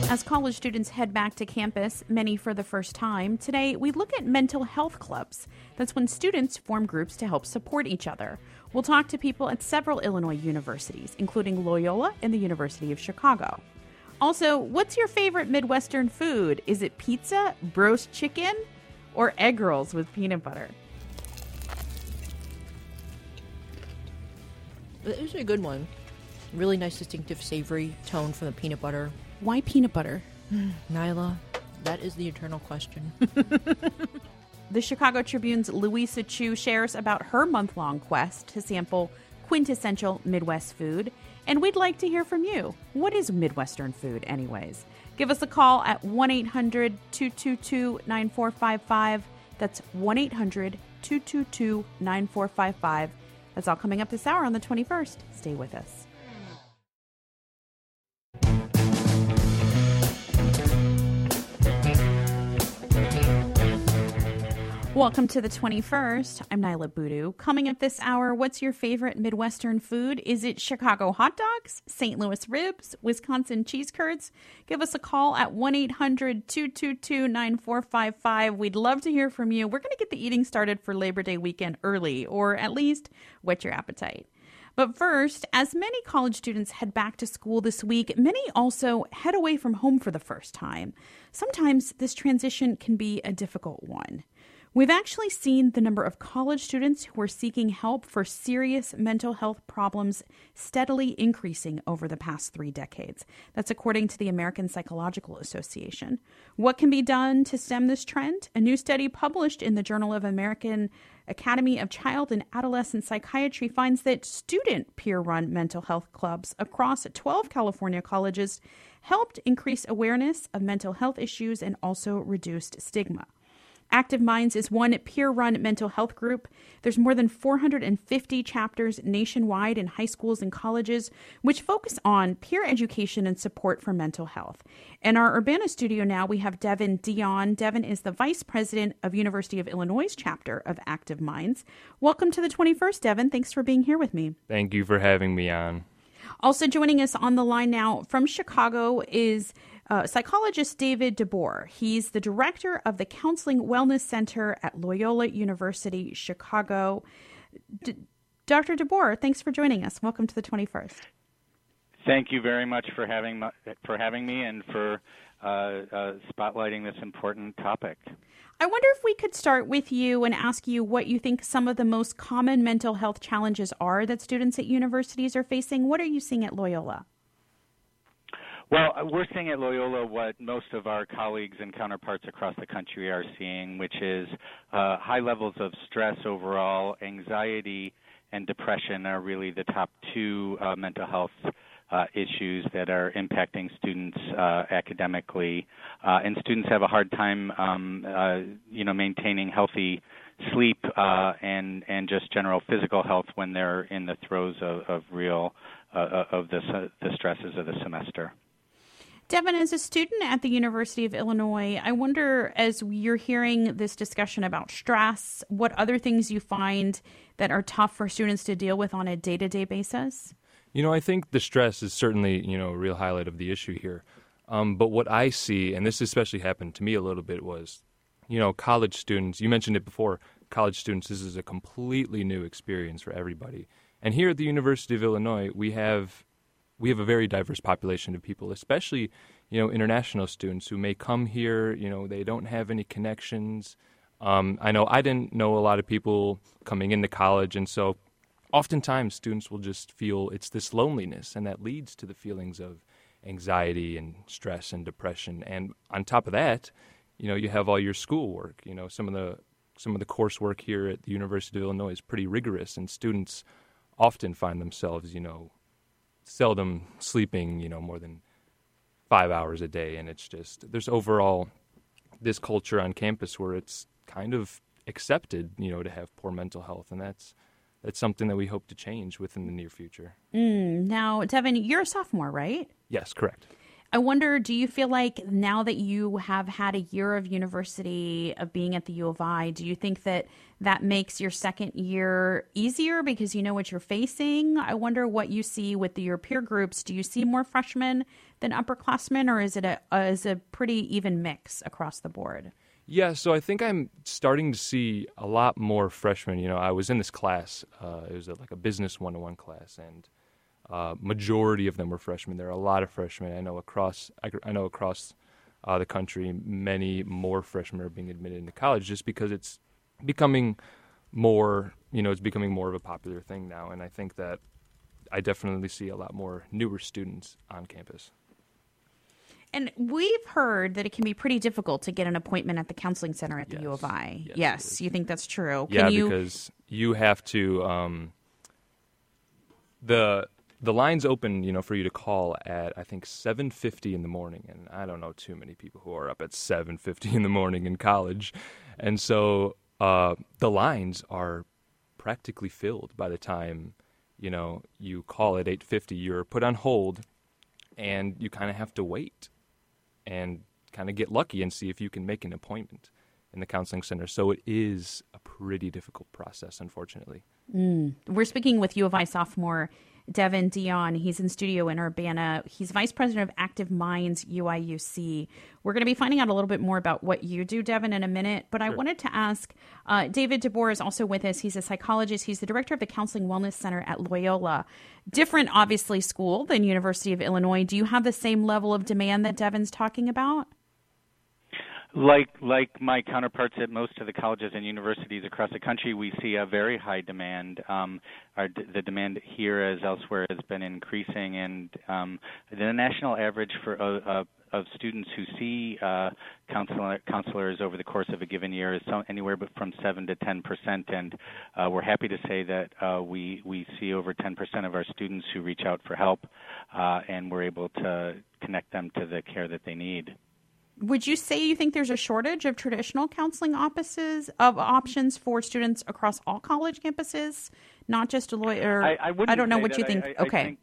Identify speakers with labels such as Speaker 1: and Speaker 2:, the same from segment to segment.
Speaker 1: As college students head back to campus, many for the first time, today we look at mental health clubs. That's when students form groups to help support each other. We'll talk to people at several Illinois universities, including Loyola and the University of Chicago. Also, what's your favorite Midwestern food? Is it pizza, roast chicken, or egg rolls with peanut butter?
Speaker 2: It was a good one. Really nice, distinctive, savory tone from the peanut butter.
Speaker 1: Why peanut butter?
Speaker 2: Nyla, that is the eternal question.
Speaker 1: The Chicago Tribune's Louisa Chu shares about her month-long quest to sample quintessential Midwest food. And we'd like to hear from you. What is Midwestern food, anyways? Give us a call at 1-800-222-9455. That's 1-800-222-9455. That's all coming up this hour on the 21st. Stay with us. Welcome to the 21st. I'm Nyla Boodoo. Coming up this hour, what's your favorite Midwestern food? Is it Chicago hot dogs, St. Louis ribs, Wisconsin cheese curds? Give us a call at 1-800-222-9455. We'd love to hear from you. We're going to get the eating started for Labor Day weekend early, or at least whet your appetite. But first, as many college students head back to school this week, many also head away from home for the first time. Sometimes this transition can be a difficult one. We've actually seen the number of college students who are seeking help for serious mental health problems steadily increasing over the past 3 decades. That's according to the American Psychological Association. What can be done to stem this trend? A new study published in the Journal of American Academy of Child and Adolescent Psychiatry finds that student peer-run mental health clubs across 12 California colleges helped increase awareness of mental health issues and also reduced stigma. Active Minds is one peer-run mental health group. There's more than 450 chapters nationwide in high schools and colleges, which focus on peer education and support for mental health. In our Urbana studio now, we have Devin Dion. Devin is the vice president of University of Illinois' chapter of Active Minds. Welcome to the 21st, Devin. Thanks for being here with me.
Speaker 3: Thank you for having me on.
Speaker 1: Also joining us on the line now from Chicago is psychologist David DeBoer. He's the director of the Counseling Wellness Center at Loyola University, Chicago. Dr. DeBoer, thanks for joining us. Welcome to the 21st.
Speaker 4: Thank you very much for having me and for spotlighting this important topic.
Speaker 1: I wonder if we could start with you and ask you what you think some of the most common mental health challenges are that students at universities are facing. What are you seeing at Loyola?
Speaker 4: Well, we're seeing at Loyola what most of our colleagues and counterparts across the country are seeing, which is high levels of stress overall. Anxiety and depression are really the top 2 mental health issues that are impacting students academically. And students have a hard time, maintaining healthy sleep and just general physical health when they're in the throes of the stresses of the semester.
Speaker 1: Devin, as a student at the University of Illinois, I wonder, as you're hearing this discussion about stress, what other things you find that are tough for students to deal with on a day-to-day basis?
Speaker 3: I think the stress is certainly, a real highlight of the issue here. But what I see, and this especially happened to me a little bit, was, college students, you mentioned it before, college students, this is a completely new experience for everybody. And here at the University of Illinois, we have a very diverse population of people, especially, international students who may come here, they don't have any connections. I know I didn't know a lot of people coming into college, and so oftentimes students will just feel it's this loneliness, and that leads to the feelings of anxiety and stress and depression. And on top of that, you have all your schoolwork. Some of the coursework here at the University of Illinois is pretty rigorous, and students often find themselves, seldom sleeping, more than 5 hours a day. And it's just, there's overall this culture on campus where it's kind of accepted, to have poor mental health. And that's something that we hope to change within the near future.
Speaker 1: Now, Devin, you're a sophomore, right?
Speaker 3: Yes, correct.
Speaker 1: I wonder, do you feel like now that you have had a year of university of being at the U of I, do you think that that makes your second year easier because you know what you're facing? I wonder what you see with your peer groups. Do you see more freshmen than upperclassmen, or is it a pretty even mix across the board?
Speaker 3: Yeah, so I think I'm starting to see a lot more freshmen. You know, I was in this class. It was like a business 101 class, and majority of them were freshmen. There are a lot of freshmen. I know across the country, many more freshmen are being admitted into college just because it's becoming more, it's becoming more of a popular thing now. And I think that I definitely see a lot more newer students on campus.
Speaker 1: And we've heard that it can be pretty difficult to get an appointment at the counseling center at the U of I. Yes, you think that's true?
Speaker 3: Because you have to the lines open, for you to call at I think 7:50 in the morning, and I don't know too many people who are up at 7:50 in the morning in college, and so the lines are practically filled by the time you call at 8:50. You're put on hold, and you kind of have to wait and kind of get lucky and see if you can make an appointment in the counseling center. So it is a pretty difficult process, unfortunately.
Speaker 1: We're speaking with U of I sophomore Devin Dion. He's in studio in Urbana. He's vice president of Active Minds UIUC. We're going to be finding out a little bit more about what you do, Devin, in a minute. But I wanted to ask, David DeBoer is also with us. He's a psychologist. He's the director of the Counseling Wellness Center at Loyola. Different, obviously, school than University of Illinois. Do you have the same level of demand that Devin's talking about?
Speaker 4: Like my counterparts at most of the colleges and universities across the country, we see a very high demand. The demand here as elsewhere has been increasing, and the national average for of students who see counselors over the course of a given year is anywhere but from 7 to 10%, and we're happy to say that we see over 10% of our students who reach out for help, and we're able to connect them to the care that they need.
Speaker 1: Would you say you think there's a shortage of traditional counseling options for students across all college campuses, not just a lawyer?
Speaker 4: I
Speaker 1: don't know what you
Speaker 4: that.
Speaker 1: think.
Speaker 4: Okay.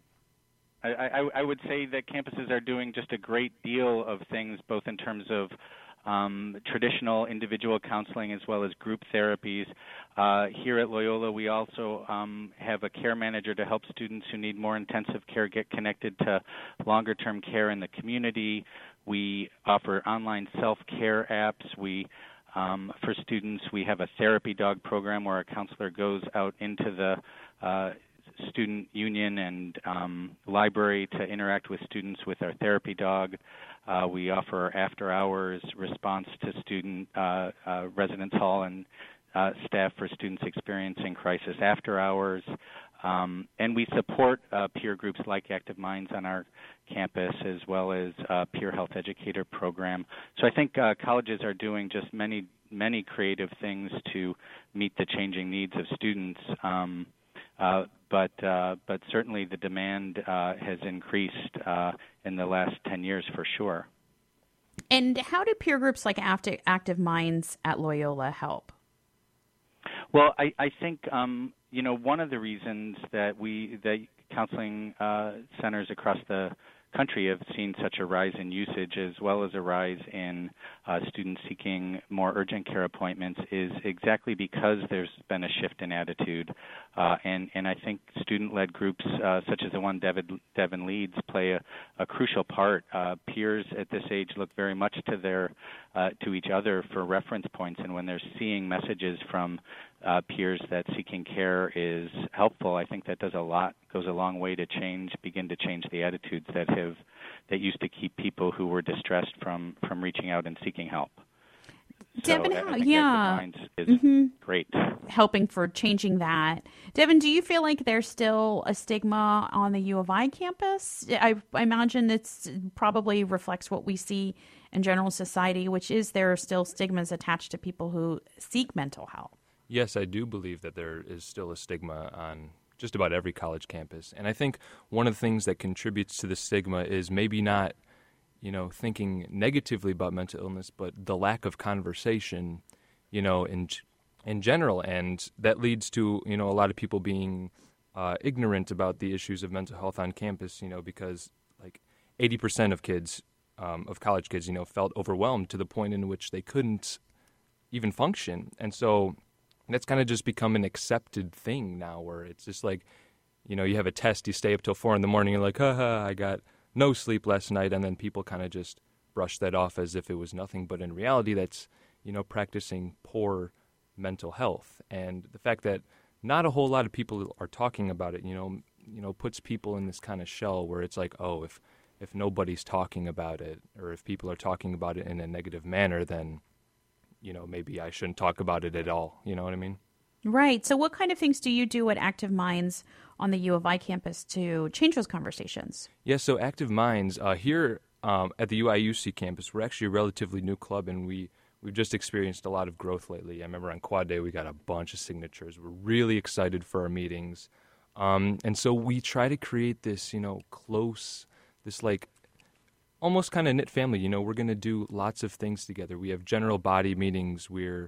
Speaker 4: I would say that campuses are doing just a great deal of things, both in terms of traditional individual counseling as well as group therapies. Here at Loyola, we also have a care manager to help students who need more intensive care get connected to longer-term care in the community. We offer online self-care apps. For students, we have a therapy dog program where a counselor goes out into the student union and library to interact with students with our therapy dog. We offer after-hours response to student residence hall and staff for students experiencing crisis after hours. And we support peer groups like Active Minds on our campus, as well as peer health educator program. So I think colleges are doing just many creative things to meet the changing needs of students. But certainly the demand has increased in the last 10 years for sure.
Speaker 1: And how do peer groups like Active Minds at Loyola help?
Speaker 4: Well, I think one of the reasons that counseling centers across the country have seen such a rise in usage, as well as a rise in students seeking more urgent care appointments, is exactly because there's been a shift in attitude. And I think student-led groups such as the one Devin leads play a crucial part. Peers at this age look very much to each other for reference points, and when they're seeing messages from peers that seeking care is helpful, I think that goes a long way to begin to change the attitudes that used to keep people who were distressed from reaching out and seeking help.
Speaker 1: Devin,
Speaker 4: Active Minds is great.
Speaker 1: Helping for changing that. Devin, do you feel like there's still a stigma on the U of I campus? I imagine it's probably reflects what we see in general society, which is there are still stigmas attached to people who seek mental health.
Speaker 3: Yes, I do believe that there is still a stigma on just about every college campus. And I think one of the things that contributes to the stigma is maybe not, thinking negatively about mental illness, but the lack of conversation, in general. And that leads to, a lot of people being ignorant about the issues of mental health on campus, because 80% of kids, of college kids, felt overwhelmed to the point in which they couldn't even function. And so that's kind of just become an accepted thing now, where it's just like, you have a test, you stay up till 4 a.m, you're like, haha, I got no sleep last night, and then people kind of just brush that off as if it was nothing. But in reality, that's, practicing poor mental health. And the fact that not a whole lot of people are talking about it, puts people in this kind of shell where it's like, oh, if nobody's talking about it, or if people are talking about it in a negative manner, then, maybe I shouldn't talk about it at all. You know what I mean?
Speaker 1: Right. So what kind of things do you do at Active Minds on the U of I campus to change those conversations?
Speaker 3: Yeah, so Active Minds, here at the UIUC campus, we're actually a relatively new club, and we've just experienced a lot of growth lately. I remember on Quad Day we got a bunch of signatures. We're really excited for our meetings. And so we try to create this, close, this like almost kind of knit family. We're going to do lots of things together. We have general body meetings.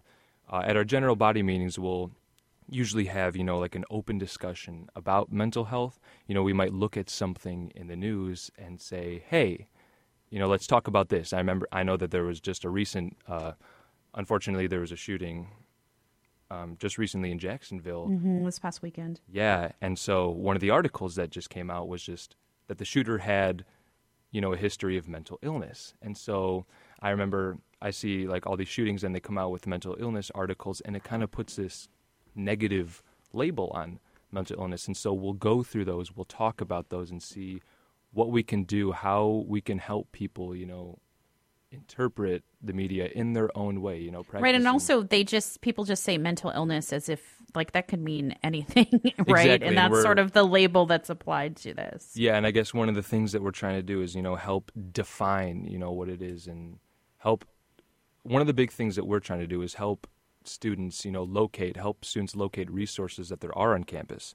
Speaker 3: At our general body meetings, we'll usually have, like an open discussion about mental health. We might look at something in the news and say, hey, let's talk about this. I know that there was just a recent, unfortunately, there was a shooting just recently in Jacksonville.
Speaker 1: This past weekend.
Speaker 3: Yeah, and so one of the articles that just came out was just that the shooter had, a history of mental illness. And so I remember I see like all these shootings and they come out with mental illness articles, and it kind of puts this negative label on mental illness. And so we'll go through those, we'll talk about those and see what we can do, how we can help people, interpret the media in their own way, practicing.
Speaker 1: Right, and also people just say mental illness as if like that could mean anything, right?
Speaker 3: Exactly.
Speaker 1: And that's sort of the label that's applied to this.
Speaker 3: Yeah, and I guess one of the things that we're trying to do is, help define, what it is, and help. One of the big things that we're trying to do is help students, help students locate resources that there are on campus.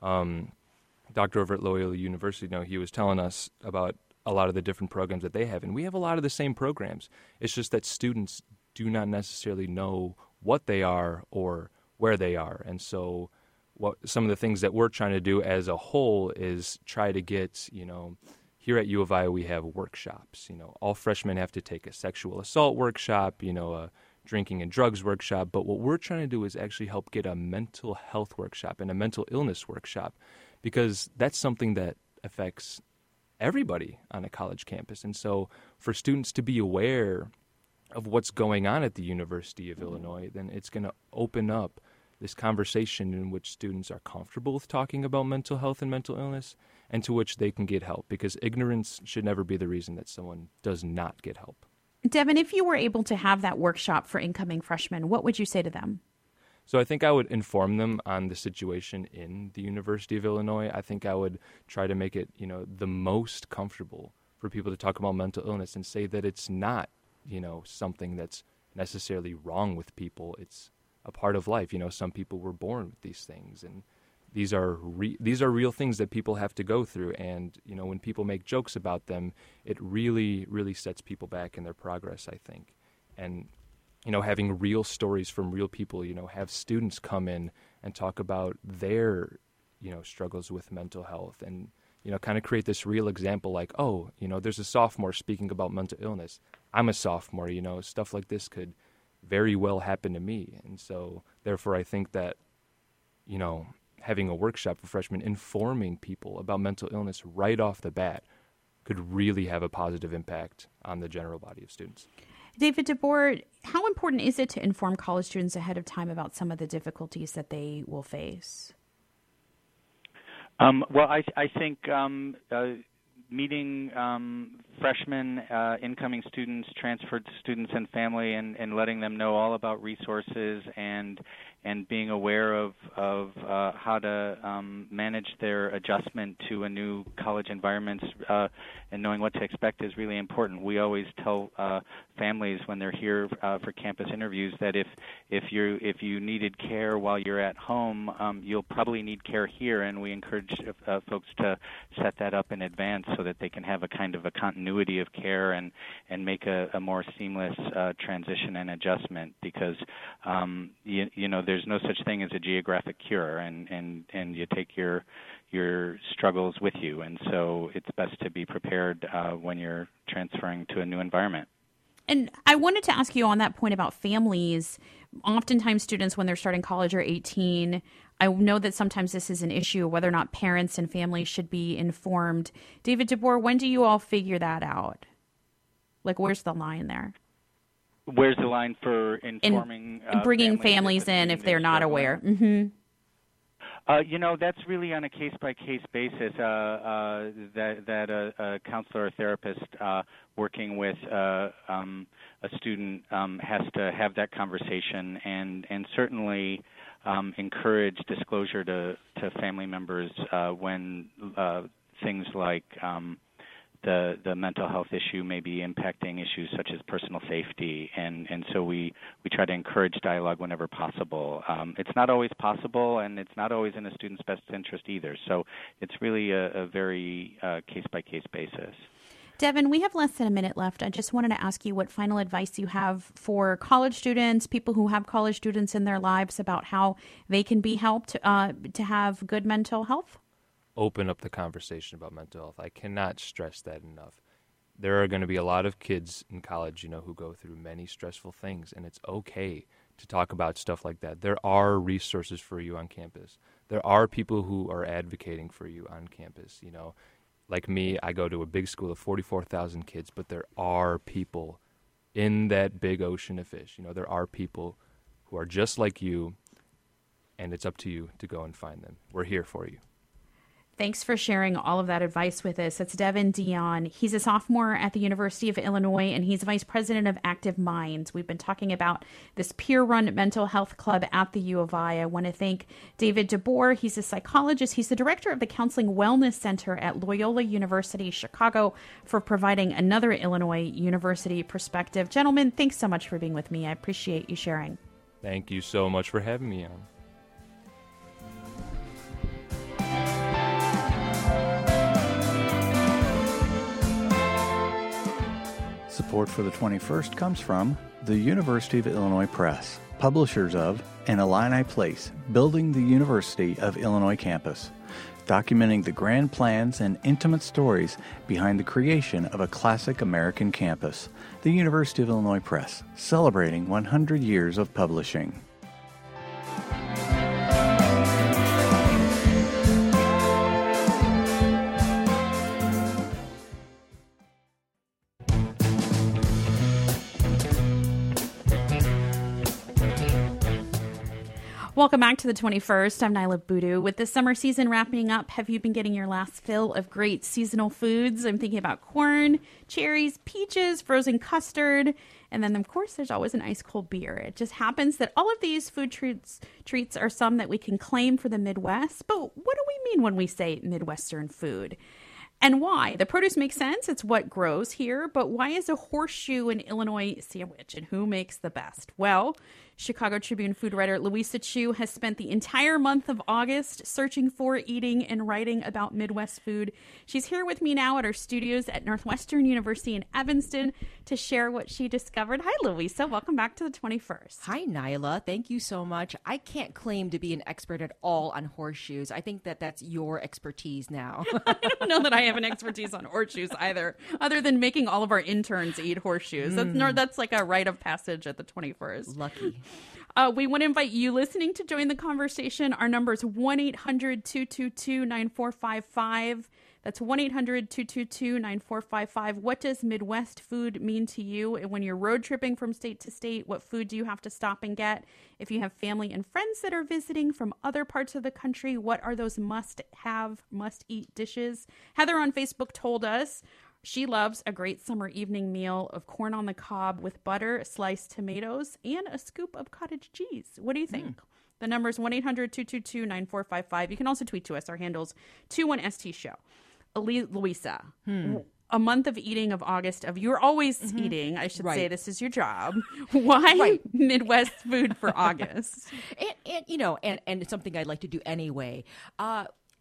Speaker 3: Doctor over at Loyola University, he was telling us about a lot of the different programs that they have, and we have a lot of the same programs. It's just that students do not necessarily know what they are or where they are. And so some of the things that we're trying to do as a whole is try to get, here at U of I we have workshops. All freshmen have to take a sexual assault workshop, a drinking and drugs workshop. But what we're trying to do is actually help get a mental health workshop and a mental illness workshop, because that's something that affects everybody on a college campus. And so for students to be aware of what's going on at the University of Illinois, then it's going to open up this conversation in which students are comfortable with talking about mental health and mental illness, and to which they can get help, because ignorance should never be the reason that someone does not get help.
Speaker 1: Devin, if you were able to have that workshop for incoming freshmen, what would you say to them?
Speaker 3: So I think I would inform them on the situation in the University of Illinois. I think I would try to make it, the most comfortable for people to talk about mental illness and say that it's not, something that's necessarily wrong with people. It's a part of life. Some people were born with these things, and these are real things that people have to go through. And, when people make jokes about them, it really, really sets people back in their progress, I think. And having real stories from real people, have students come in and talk about their, struggles with mental health, and, kind of create this real example like, oh, there's a sophomore speaking about mental illness. I'm a sophomore, stuff like this could very well happen to me. And so therefore I think that, having a workshop for freshmen, informing people about mental illness right off the bat could really have a positive impact on the general body of students.
Speaker 1: David DeBoer, how important is it to inform college students ahead of time about some of the difficulties that they will face?
Speaker 4: Well, I think meeting freshmen, incoming students, transferred students and family, and letting them know all about resources and being aware of how to manage their adjustment to a new college environment and knowing what to expect is really important. We always tell families when they're here for campus interviews that if you needed care while you're at home, you'll probably need care here, and we encourage folks to set that up in advance so that they can have a kind of a continuity of care and make a more seamless transition and adjustment, because there's no such thing as a geographic cure, and you take your your struggles with you, and so it's best to be prepared when you're transferring to a new environment.
Speaker 1: And I wanted to ask you on that point about families. Oftentimes students, when they're starting college, are 18. I know that sometimes this is an issue, whether or not parents and families should be informed. David DeBoer, when do you all figure that out? Like, where's the line there?
Speaker 4: Where's the line for informing
Speaker 1: bringing families in if they're not aware? Mm-hmm.
Speaker 4: That's really on a case-by-case basis that a counselor or therapist working with a student has to have that conversation and certainly encourage disclosure to family members when things like the mental health issue may be impacting issues such as personal safety, and so we try to encourage dialogue whenever possible. It's not always possible, and it's not always in a student's best interest either. So it's really a very case-by-case basis.
Speaker 1: Devin, we have less than a minute left. I just wanted to ask you what final advice you have for college students, people who have college students in their lives, about how they can be helped to have good mental health.
Speaker 3: Open up the conversation about mental health. I cannot stress that enough. There are going to be a lot of kids in college, who go through many stressful things, and it's okay to talk about stuff like that. There are resources for you on campus. There are people who are advocating for you on campus. Like me, I go to a big school of 44,000 kids, but there are people in that big ocean of fish. There are people who are just like you, and it's up to you to go and find them. We're here for you.
Speaker 1: Thanks for sharing all of that advice with us. That's Devin Dion. He's a sophomore at the University of Illinois, and he's vice president of Active Minds. We've been talking about this peer-run mental health club at the U of I. I want to thank David DeBoer. He's a psychologist. He's the director of the Counseling Wellness Center at Loyola University Chicago, for providing another Illinois University perspective. Gentlemen, thanks so much for being with me. I appreciate you sharing.
Speaker 3: Thank you so much for having me on.
Speaker 5: Support for the 21st comes from the University of Illinois Press, publishers of An Illini Place, Building the University of Illinois Campus, documenting the grand plans and intimate stories behind the creation of a classic American campus. The University of Illinois Press, celebrating 100 years of publishing.
Speaker 1: Welcome back to the 21st. I'm Nyla Boodoo. With the summer season wrapping up, have you been getting your last fill of great seasonal foods? I'm thinking about corn, cherries, peaches, frozen custard, and then, of course, there's always an ice-cold beer. It just happens that all of these food treats are some that we can claim for the Midwest. But what do we mean when we say Midwestern food? And why? The produce makes sense. It's what grows here. But why is a horseshoe an Illinois sandwich? And who makes the best? Well, Chicago Tribune food writer Louisa Chu has spent the entire month of August searching for, eating, and writing about Midwest food. She's here with me now at our studios at Northwestern University in Evanston to share what she discovered. Hi, Louisa. Welcome back to the 21st.
Speaker 2: Hi, Nyla. Thank you so much. I can't claim to be an expert at all on horseshoes. I think that that's your expertise now.
Speaker 1: I don't know that I have an expertise on horseshoes either, other than making all of our interns eat horseshoes. That's like a rite of passage at the 21st.
Speaker 2: Lucky.
Speaker 1: We want to invite you listening to join the conversation. Our number is 1-800-222-9455. That's 1-800-222-9455. What does Midwest food mean to you? And when you're road tripping from state to state, what food do you have to stop and get? If you have family and friends that are visiting from other parts of the country, what are those must-have, must-eat dishes? Heather on Facebook told us she loves a great summer evening meal of corn on the cob with butter, sliced tomatoes, and a scoop of cottage cheese. What do you think? The number is 1-800-222-9455. You can also tweet to us. Our handle's 21ST Show. Louisa, a month of eating of August of you're always eating. I should say this is your job. Why Midwest food for August?
Speaker 2: And it's something I'd like to do anyway.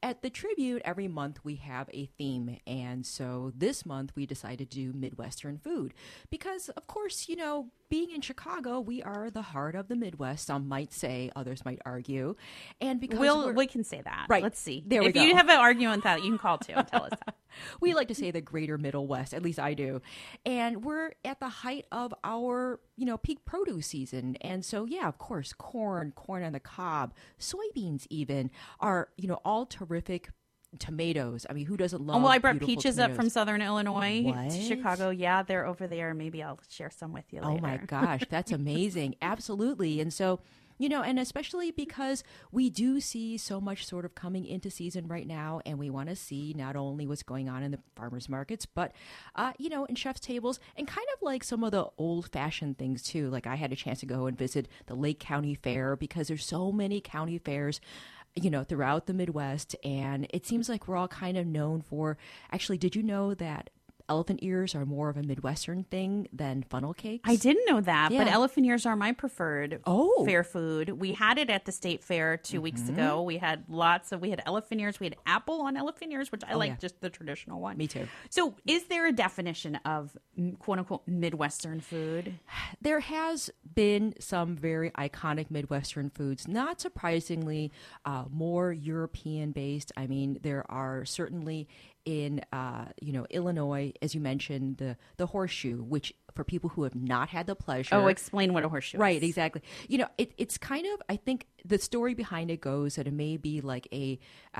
Speaker 2: at the Tribune, every month we have a theme. And so this month we decided to do Midwestern food because, of course, being in Chicago, we are the heart of the Midwest. Some might say, others might argue. And because
Speaker 1: we can say that.
Speaker 2: Right.
Speaker 1: Let's see.
Speaker 2: There we
Speaker 1: if
Speaker 2: go.
Speaker 1: you have an argument that, you can call too and tell us that.
Speaker 2: We like to say the greater Middle West, at least I do. And we're at the height of our, peak produce season. And so, yeah, of course, corn on the cob, soybeans even are, all terrific. Tomatoes. I mean, who doesn't love?
Speaker 1: Well, I brought
Speaker 2: beautiful
Speaker 1: peaches
Speaker 2: tomatoes?
Speaker 1: up from Southern Illinois
Speaker 2: What?
Speaker 1: to Chicago. Yeah, they're over there. Maybe I'll share some with you later.
Speaker 2: Oh my gosh, that's amazing. Absolutely. And so, and especially because we do see so much sort of coming into season right now, and we want to see not only what's going on in the farmers markets, but, in chef's tables, and kind of like some of the old-fashioned things too. Like I had a chance to go and visit the Lake County Fair because there's so many county fairs throughout the Midwest. And it seems like we're all kind of known for, actually, did you know that elephant ears are more of a Midwestern thing than funnel cakes?
Speaker 1: I didn't know that, but
Speaker 2: Yeah.
Speaker 1: elephant ears are my preferred
Speaker 2: Oh.
Speaker 1: fair food. We had it at the state fair 2 weeks ago. We had we had elephant ears. We had apple on elephant ears, which I like
Speaker 2: yeah.
Speaker 1: just the traditional one.
Speaker 2: Me too.
Speaker 1: So is there a definition of quote unquote Midwestern food?
Speaker 2: There has been some very iconic Midwestern foods, not surprisingly, more European based. I mean, there are certainly in Illinois, as you mentioned, the horseshoe, which for people who have not had the pleasure.
Speaker 1: Oh, explain what a horseshoe is.
Speaker 2: Right, exactly. It's kind of, I think the story behind it goes that it may be like a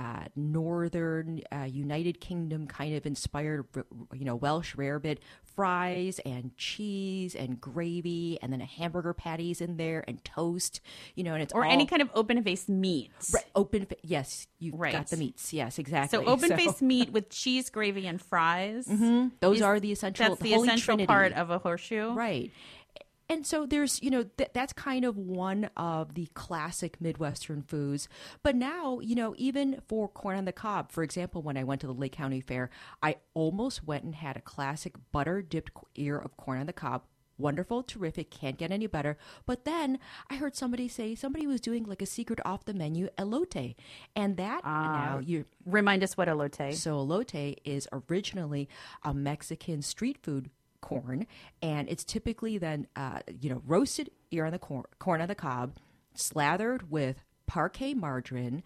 Speaker 2: northern United Kingdom kind of inspired, Welsh rarebit, fries and cheese and gravy, and then a hamburger patties in there and toast, and it's
Speaker 1: Or
Speaker 2: all,
Speaker 1: any kind of open-faced meat.
Speaker 2: right, yes, you
Speaker 1: Right.
Speaker 2: got the meats. Yes, exactly.
Speaker 1: So open-faced meat with cheese, gravy, and fries.
Speaker 2: Those are the essential.
Speaker 1: That's the
Speaker 2: Holy
Speaker 1: essential
Speaker 2: Trinity.
Speaker 1: part of a horseshoe.
Speaker 2: Right. And so there's, that's kind of one of the classic Midwestern foods. But now, even for corn on the cob, for example, when I went to the Lake County Fair, I almost went and had a classic butter dipped ear of corn on the cob. Wonderful, terrific, can't get any better. But then I heard somebody was doing like a secret off the menu elote. And that now you
Speaker 1: Remind us what elote.
Speaker 2: So elote is originally a Mexican street food corn, and it's typically then roasted ear on the corn on the cob, slathered with parquet margarine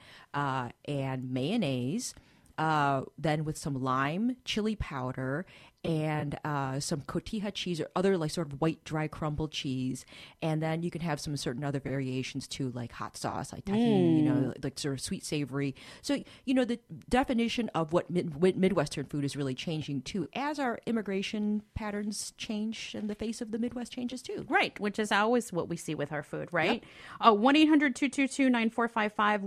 Speaker 2: and mayonnaise, then with some lime, chili powder, and some cotija cheese or other like sort of white dry crumbled cheese, and then you can have some certain other variations too, like hot sauce, like tahini, like sort of sweet savory. So the definition of what Midwestern food is really changing too, as our immigration patterns change and the face of the Midwest changes too.
Speaker 1: Right, which is always what we see with our food, right? 1-800-222-9455,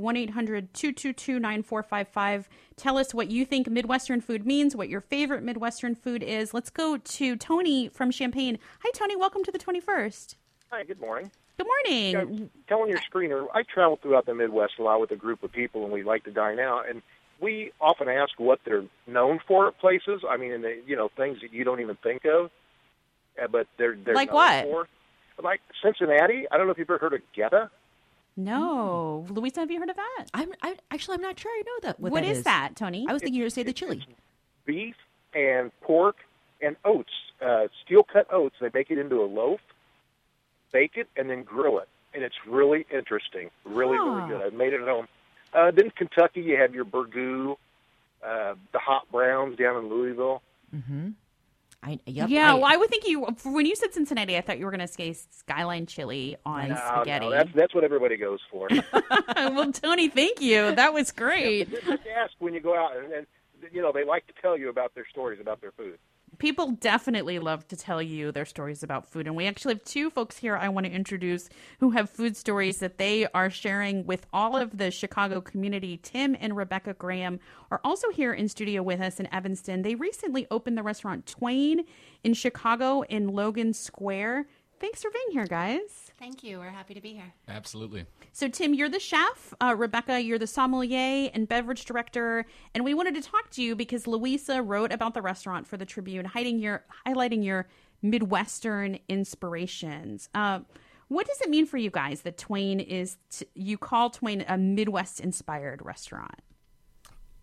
Speaker 1: 1-800-222-9455. Tell us what you think Midwestern food means, what your favorite Midwestern food is. Let's go to Tony from Champaign. Hi, Tony. Welcome to the 21st.
Speaker 6: Hi, good morning.
Speaker 1: Good morning.
Speaker 6: Yeah, telling your screener, I travel throughout the Midwest a lot with a group of people, and we like to dine out. And we often ask what they're known for at places. I mean, things that you don't even think of, but they're
Speaker 1: Like
Speaker 6: known
Speaker 1: what?
Speaker 6: for. Like Cincinnati. I don't know if you've ever heard of Geta.
Speaker 1: No. Louisa, have you heard of that?
Speaker 2: I'm not sure I know that.
Speaker 1: What is that, Tony?
Speaker 2: I was thinking you were going to say the chili.
Speaker 6: Beef and pork and oats, steel cut oats. They make it into a loaf, bake it, and then grill it. And it's really interesting. Really good. I've made it at home. Then Kentucky, you have your burgoo, the hot browns down in Louisville.
Speaker 2: Mm-hmm.
Speaker 1: I would think when you said Cincinnati, I thought you were going to say Skyline chili on spaghetti.
Speaker 6: No, that's what everybody goes for.
Speaker 1: Well, Tony, thank you. That was great.
Speaker 6: Just ask when you go out, and they like to tell you about their stories about their food.
Speaker 1: People definitely love to tell you their stories about food. And we actually have two folks here I want to introduce who have food stories that they are sharing with all of the Chicago community. Tim and Rebecca Graham are also here in studio with us in Evanston. They recently opened the restaurant Twain in Chicago in Logan Square. Thanks for being here, guys.
Speaker 7: Thank you. We're happy to be here.
Speaker 8: Absolutely.
Speaker 1: So, Tim, you're the chef. Rebecca, you're the sommelier and beverage director. And we wanted to talk to you because Louisa wrote about the restaurant for the Tribune, highlighting your Midwestern inspirations. What does it mean for you guys that Twain you call Twain a Midwest-inspired restaurant?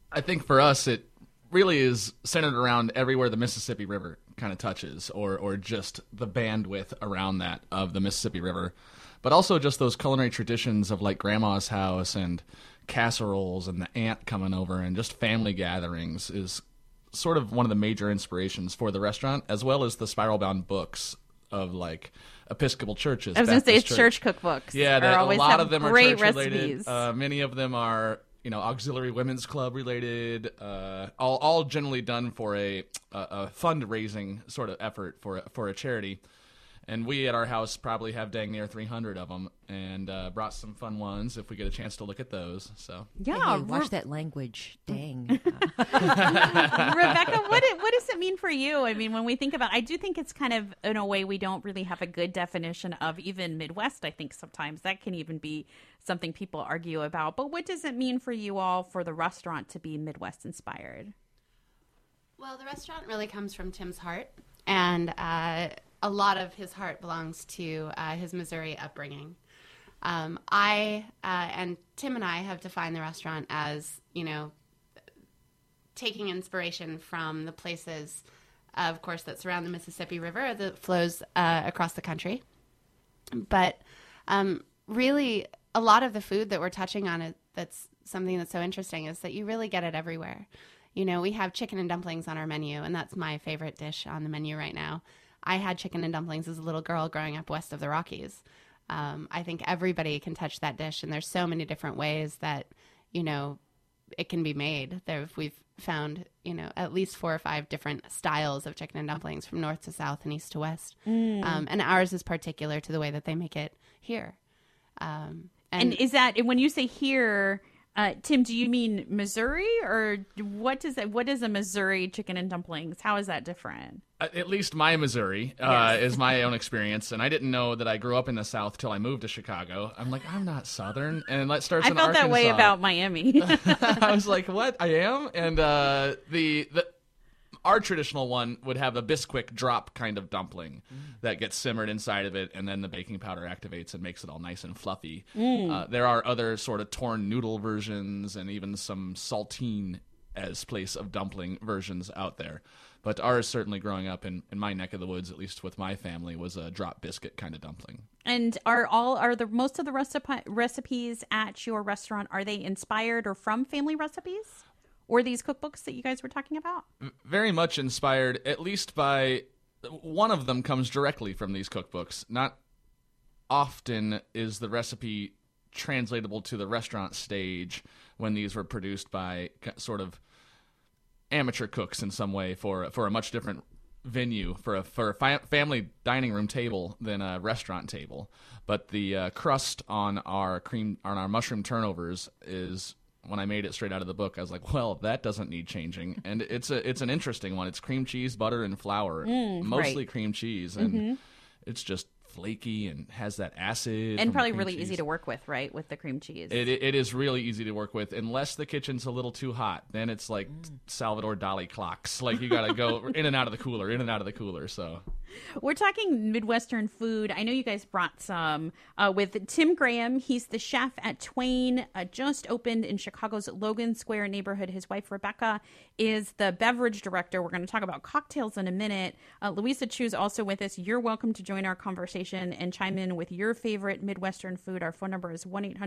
Speaker 7: I think for us, it really is centered around everywhere the Mississippi River kind of touches, or just the bandwidth around that of the Mississippi River. But also just those culinary traditions of like grandma's house and casseroles and the aunt coming over and just family gatherings is sort of one of the major inspirations for the restaurant, as well as the spiral-bound books of like Episcopal churches.
Speaker 1: I was going to say it's church cookbooks.
Speaker 7: Yeah, a lot of them are
Speaker 1: great
Speaker 7: church-related. Many of them are, auxiliary women's club related. All generally done for a fundraising sort of effort for a charity. And we at our house probably have dang near 300 of them, and brought some fun ones if we get a chance to look at those. So
Speaker 1: yeah,
Speaker 2: hey, watch that language, dang.
Speaker 1: Rebecca, what does it mean for you? I mean, when we think about, I do think it's kind of in a way we don't really have a good definition of even Midwest. I think sometimes that can even be something people argue about. But what does it mean for you all for the restaurant to be Midwest inspired?
Speaker 8: Well, the restaurant really comes from Tim's heart, and a lot of his heart belongs to his Missouri upbringing. I and Tim and I have defined the restaurant as, taking inspiration from the places, of course, that surround the Mississippi River that flows across the country. But really, a lot of the food that we're touching on, that's something that's so interesting, is that you really get it everywhere. We have chicken and dumplings on our menu, and that's my favorite dish on the menu right now. I had chicken and dumplings as a little girl growing up west of the Rockies. I think everybody can touch that dish, and there's so many different ways that, it can be made. We've found, at least 4 or 5 different styles of chicken and dumplings from north to south and east to west. And ours is particular to the way that they make it here.
Speaker 1: And is that, when you say here, Tim, do you mean Missouri, or what is a Missouri chicken and dumplings? How is that different?
Speaker 7: At least my Missouri is my own experience, and I didn't know that I grew up in the South till I moved to Chicago. I'm like, I'm not Southern, and that starts.
Speaker 1: I felt that way about Miami.
Speaker 7: I was like, what? I am, and our traditional one would have a Bisquick drop kind of dumpling that gets simmered inside of it, and then the baking powder activates and makes it all nice and fluffy. There are other sort of torn noodle versions and even some saltine as place of dumpling versions out there. But ours, certainly growing up in my neck of the woods, at least with my family, was a drop biscuit kind of dumpling.
Speaker 1: And most of the recipes at your restaurant, are they inspired or from family recipes? Or these cookbooks that you guys were talking about?
Speaker 7: Very much inspired, at least by one of them comes directly from these cookbooks. Not often is the recipe translatable to the restaurant stage when these were produced by sort of amateur cooks in some way for a much different venue, for a family dining room table than a restaurant table. But the crust on our mushroom turnovers is, when I made it straight out of the book, I was like, well, that doesn't need changing. And it's an interesting one. It's cream cheese, butter, and flour, mostly
Speaker 1: right.
Speaker 7: Cream cheese, and it's just flaky and has that acid.
Speaker 1: And probably really easy to work with, right, with the cream cheese.
Speaker 7: It is really easy to work with, unless the kitchen's a little too hot. Then it's like Salvador Dali clocks. Like, you got to go in and out of the cooler, so...
Speaker 1: We're talking Midwestern food. I know you guys brought some with Tim Graham. He's the chef at Twain, just opened in Chicago's Logan Square neighborhood. His wife, Rebecca, is the beverage director. We're going to talk about cocktails in a minute. Louisa Chu's also with us. You're welcome to join our conversation and chime in with your favorite Midwestern food. Our phone number is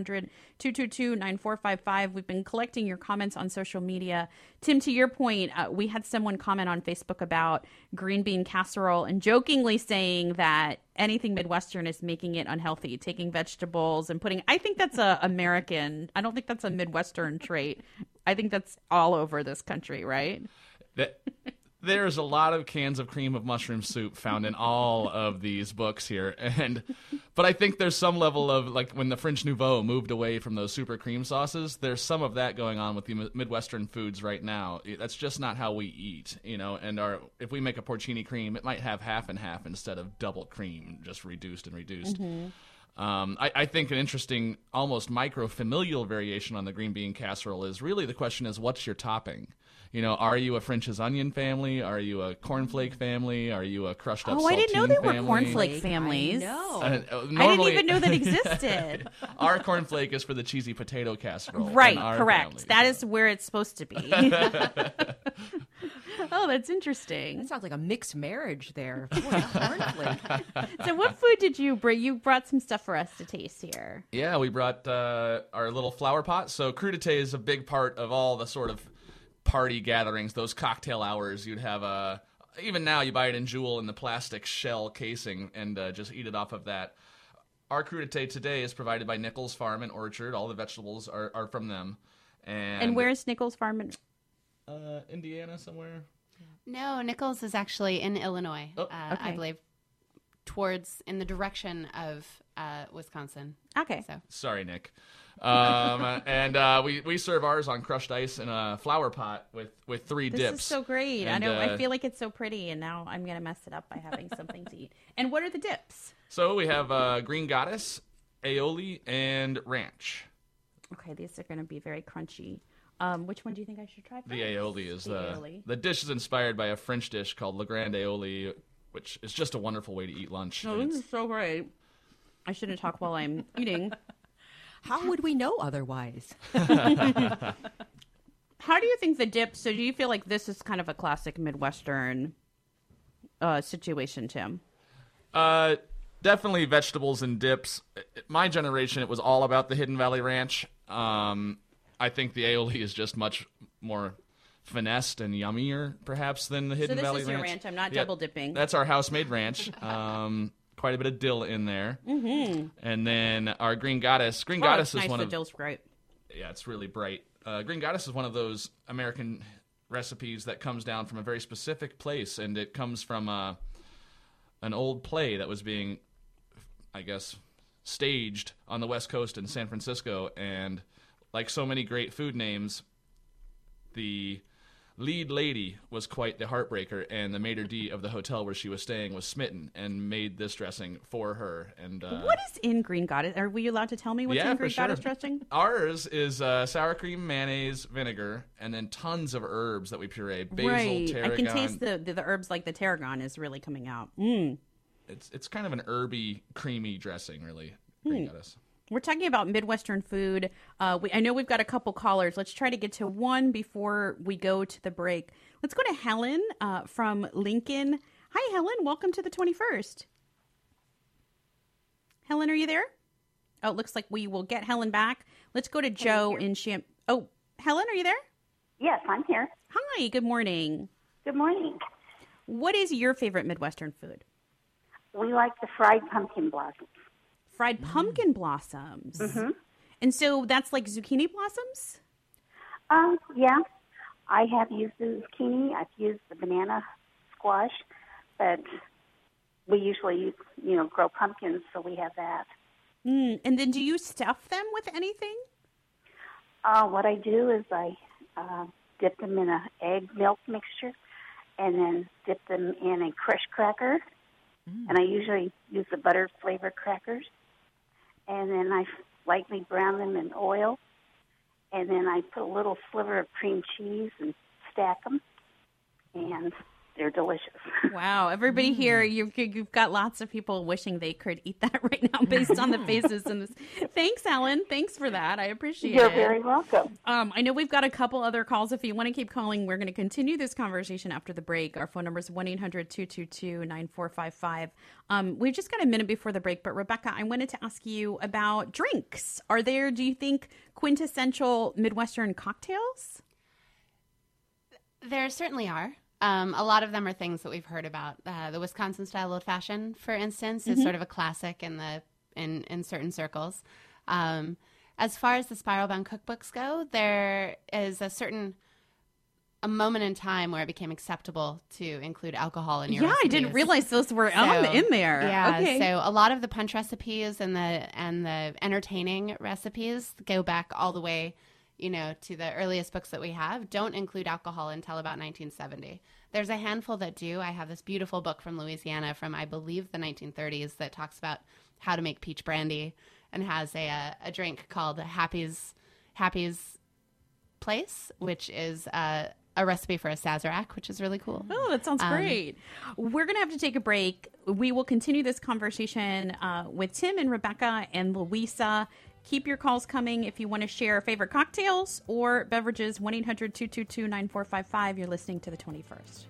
Speaker 1: 1-800-222-9455. We've been collecting your comments on social media. Tim, to your point, we had someone comment on Facebook about green bean casserole and jokingly saying that anything Midwestern is making it unhealthy, taking vegetables and putting... I think that's American. I don't think that's a Midwestern trait. I think that's all over this country, right?
Speaker 7: There's a lot of cans of cream of mushroom soup found in all of these books here. But I think there's some level of, like, when the French Nouveau moved away from those super cream sauces, there's some of that going on with the Midwestern foods right now. That's just not how we eat, and if we make a porcini cream, it might have half and half instead of double cream, just reduced and reduced. I think an interesting, almost micro-familial variation on the green bean casserole is really the question is, what's your topping? You know, are you a French's onion family? Are you a cornflake family? Are you a crushed up saltine family?
Speaker 1: I didn't know there were cornflake families.
Speaker 2: No.
Speaker 1: I didn't even know that existed.
Speaker 7: Our cornflake is for the cheesy potato casserole.
Speaker 1: Right,
Speaker 7: in our
Speaker 1: correct.
Speaker 7: family.
Speaker 1: That is where it's supposed to be. Oh, that's interesting.
Speaker 2: That sounds like a mixed marriage there. Boy, cornflake.
Speaker 1: So what food did you bring? You brought some stuff for us to taste here.
Speaker 7: Yeah, we brought our little flower pot. So crudité is a big part of all the sort of party gatherings, those cocktail hours. You'd have even now you buy it in Jewel in the plastic shell casing and just eat it off of that. Our crudité today is provided by Nichols Farm and Orchard. All the vegetables are from them.
Speaker 1: And where's Nichols Farm?
Speaker 7: Indiana somewhere.
Speaker 8: No, Nichols is actually in Illinois, I believe, in the direction of Wisconsin.
Speaker 1: Okay.
Speaker 8: So.
Speaker 7: Sorry, Nick. And we serve ours on crushed ice in a flower pot with 3 dips.
Speaker 1: This is so great.
Speaker 7: And,
Speaker 1: I feel like it's so pretty, and now I'm going to mess it up by having something to eat. And what are the dips?
Speaker 7: So we have Green Goddess, aioli, and ranch.
Speaker 1: Okay, these are going to be very crunchy. Which one do you think I should try first?
Speaker 7: The aioli is
Speaker 1: aioli.
Speaker 7: The dish is inspired by a French dish called Le Grand Aioli, which is just a wonderful way to eat lunch.
Speaker 1: Oh, this is so great. I shouldn't talk while I'm eating.
Speaker 2: How would we know otherwise?
Speaker 1: How do you think the dip, so do you feel like this is kind of a classic Midwestern situation, Tim?
Speaker 7: Definitely vegetables and dips. My generation, it was all about the Hidden Valley Ranch. I think the aioli is just much more finessed and yummier, perhaps, than the Hidden Valley Ranch.
Speaker 1: So this is your ranch. I'm not double dipping.
Speaker 7: That's our house-made ranch. Quite a bit of dill in there. Mm-hmm. And then our Green Goddess. Green Goddess is
Speaker 1: nice.
Speaker 7: one
Speaker 1: The
Speaker 7: of...
Speaker 1: dill's great.
Speaker 7: Yeah, it's really bright. Green Goddess is one of those American recipes that comes down from a very specific place, and it comes from an old play that was being, I guess, staged on the West Coast in San Francisco, and like so many great food names, the lead lady was quite the heartbreaker, and the maitre d' of the hotel where she was staying was smitten and made this dressing for her. And
Speaker 1: what is in Green Goddess? Are we allowed to tell me what's in Green Goddess dressing?
Speaker 7: Ours is sour cream, mayonnaise, vinegar, and then tons of herbs that we puree. Basil, tarragon.
Speaker 1: I can taste the herbs, like the tarragon is really coming out. Mm.
Speaker 7: It's kind of an herby, creamy dressing, really. Green Goddess.
Speaker 1: We're talking about Midwestern food. I know we've got a couple callers. Let's try to get to one before we go to the break. Let's go to Helen from Lincoln. Hi, Helen. Welcome to the 21st. Helen, are you there? Oh, it looks like we will get Helen back. Let's go to Joe in Oh, Helen, are you there?
Speaker 9: Yes, I'm here.
Speaker 1: Hi, good morning.
Speaker 9: Good morning.
Speaker 1: What is your favorite Midwestern food?
Speaker 9: We like the fried pumpkin blossoms.
Speaker 1: Fried pumpkin blossoms. Mm-hmm. And so that's like zucchini blossoms?
Speaker 9: Yeah. I have used the zucchini. I've used the banana squash, but we usually, grow pumpkins, so we have that.
Speaker 1: And then do you stuff them with anything?
Speaker 9: What I do is I dip them in an egg milk mixture and then dip them in a crushed cracker. And I usually use the butter-flavored crackers. And then I lightly brown them in oil. And then I put a little sliver of cream cheese and stack them. And they're delicious.
Speaker 1: Wow. Everybody here, you've got lots of people wishing they could eat that right now based on the faces in this. Thanks, Ellen. Thanks for that. I appreciate it.
Speaker 9: You're very welcome.
Speaker 1: I know we've got a couple other calls. If you want to keep calling, we're going to continue this conversation after the break. Our phone number is 1-800-222-9455. We've just got a minute before the break, but Rebecca, I wanted to ask you about drinks. Are there, do you think, quintessential Midwestern cocktails?
Speaker 8: There certainly are. A lot of them are things that we've heard about. The Wisconsin style old fashioned, for instance, is sort of a classic in certain circles. As far as the spiral bound cookbooks go, there is a moment in time where it became acceptable to include alcohol in your recipes.
Speaker 1: I didn't realize those were in there.
Speaker 8: Yeah,
Speaker 1: okay.
Speaker 8: So a lot of the punch recipes and the entertaining recipes go back all the way, to the earliest books that we have, don't include alcohol until about 1970. There's a handful that do. I have this beautiful book from Louisiana from, I believe, the 1930s that talks about how to make peach brandy and has a drink called Happy's Place, which is a recipe for a Sazerac, which is really cool.
Speaker 1: Oh, that sounds great. We're going to have to take a break. We will continue this conversation with Tim and Rebecca and Louisa. Keep your calls coming if you want to share favorite cocktails or beverages. 1-800-222-9455. You're listening to The 21st.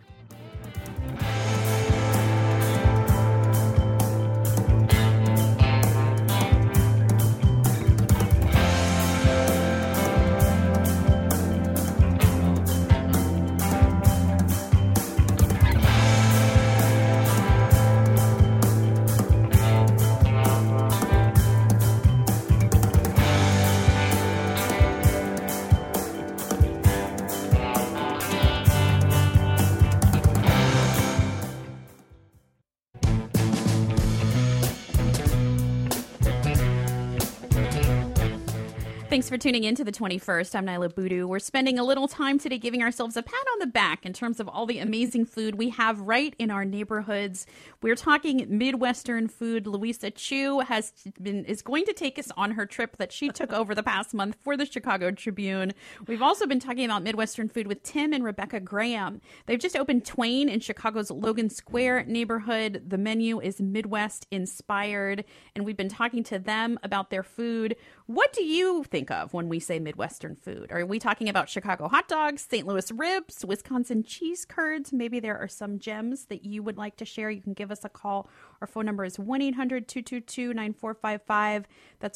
Speaker 1: Thanks for tuning in to The 21st. I'm Nyla Boodoo. We're spending a little time today giving ourselves a pat on the back in terms of all the amazing food we have right in our neighborhoods. We're talking Midwestern food. Louisa Chu is going to take us on her trip that she took over the past month for the Chicago Tribune. We've also been talking about Midwestern food with Tim and Rebecca Graham. They've just opened Twain in Chicago's Logan Square neighborhood. The menu is Midwest inspired, and we've been talking to them about their food. What do you think of when we say Midwestern food? Are we talking about Chicago hot dogs, St. Louis ribs, Wisconsin cheese curds? Maybe there are some gems that you would like to share. You can give us a call. Our phone number is 1-800-222-9455. That's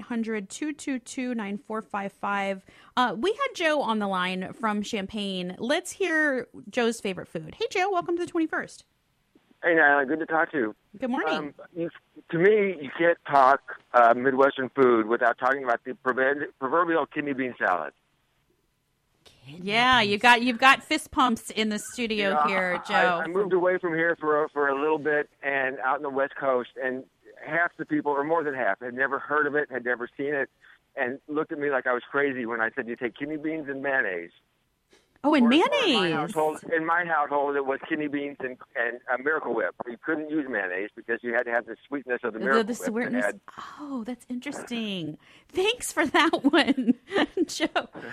Speaker 1: 1-800-222-9455. We had Joe on the line from Champaign. Let's hear Joe's favorite food. Hey, Joe, welcome to The 21st.
Speaker 10: Hey, Nyla, good to talk to you.
Speaker 1: Good morning.
Speaker 10: To me, you can't talk Midwestern food without talking about the proverbial kidney bean salad.
Speaker 1: Yeah, you've got fist pumps in the studio here, Joe.
Speaker 10: I moved away from here for a little bit and out in the West Coast, and half the people, or more than half, had never heard of it, had never seen it, and looked at me like I was crazy when I said you take kidney beans and mayonnaise.
Speaker 1: Oh, and mayonnaise.
Speaker 10: In my household, it was kidney beans and Miracle Whip. You couldn't use mayonnaise because you had to have the sweetness of the Miracle Whip.
Speaker 1: Sweetness. Oh, that's interesting. Thanks for that one, Joe.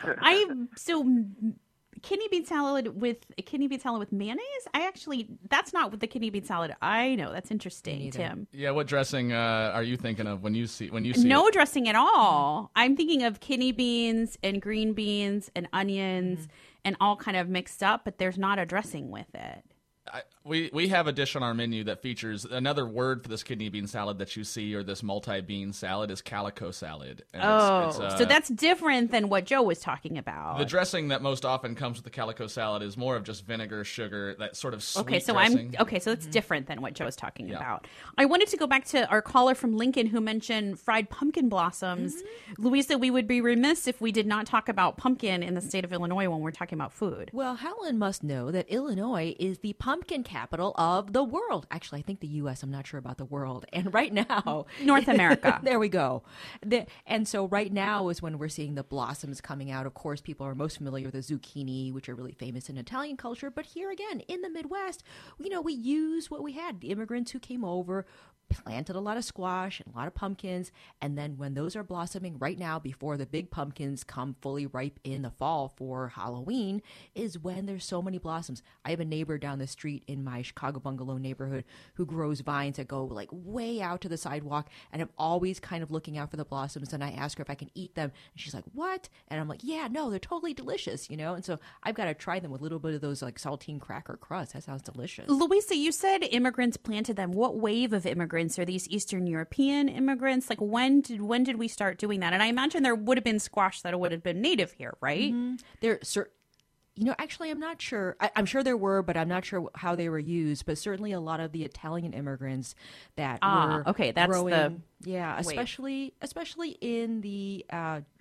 Speaker 1: Kidney bean salad with mayonnaise. That's not the kidney bean salad I know. That's interesting, Tim.
Speaker 7: Yeah, what dressing are you thinking of when you see
Speaker 1: no
Speaker 7: it?
Speaker 1: Dressing at all? I'm thinking of kidney beans and green beans and onions and all kind of mixed up, but there's not a dressing with it.
Speaker 7: We have a dish on our menu that features another word for this kidney bean salad that you see, or this multi-bean salad, is calico salad. And
Speaker 1: so that's different than what Joe was talking about.
Speaker 7: The dressing that most often comes with the calico salad is more of just vinegar, sugar, that sort of sweet dressing.
Speaker 1: So it's different than what Joe was talking about. I wanted to go back to our caller from Lincoln who mentioned fried pumpkin blossoms. Louisa, we would be remiss if we did not talk about pumpkin in the state of Illinois when we're talking about food.
Speaker 2: Well, Helen must know that Illinois is the pumpkin capital of the world. Actually, I think the U.S. I'm not sure about the world. And right now,
Speaker 1: North America.
Speaker 2: There we go. And so right now is when we're seeing the blossoms coming out. Of course, people are most familiar with the zucchini, which are really famous in Italian culture. But here again, in the Midwest, we use what we had. The immigrants who came over planted a lot of squash and a lot of pumpkins, and then when those are blossoming right now, before the big pumpkins come fully ripe in the fall for Halloween, is when there's so many blossoms. I have a neighbor down the street in my Chicago bungalow neighborhood who grows vines that go like way out to the sidewalk, and I'm always kind of looking out for the blossoms, and I ask her if I can eat them, and she's like, what? And I'm like, yeah, no, they're totally delicious, and so I've got to try them with a little bit of those like saltine cracker crust. That sounds delicious.
Speaker 1: Louisa, you said immigrants planted them. What wave of immigrants? Are these Eastern European immigrants? Like when did we start doing that? And I imagine there would have been squash that would have been native here, right?
Speaker 2: Actually, I'm not sure. I'm sure there were, but I'm not sure how they were used. But certainly a lot of the Italian immigrants that were
Speaker 1: that's
Speaker 2: growing,
Speaker 1: the
Speaker 2: especially in the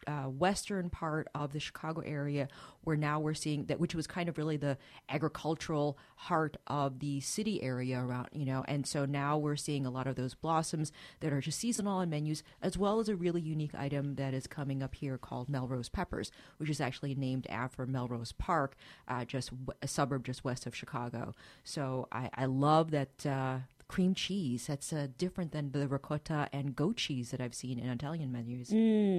Speaker 2: western part of the Chicago area, where now we're seeing that, which was kind of really the agricultural heart of the city area around, and so now we're seeing a lot of those blossoms that are just seasonal on menus, as well as a really unique item that is coming up here called Melrose Peppers, which is actually named after Melrose Park, just a suburb just west of Chicago. So I love that cream cheese. That's different than the ricotta and goat cheese that I've seen in Italian menus.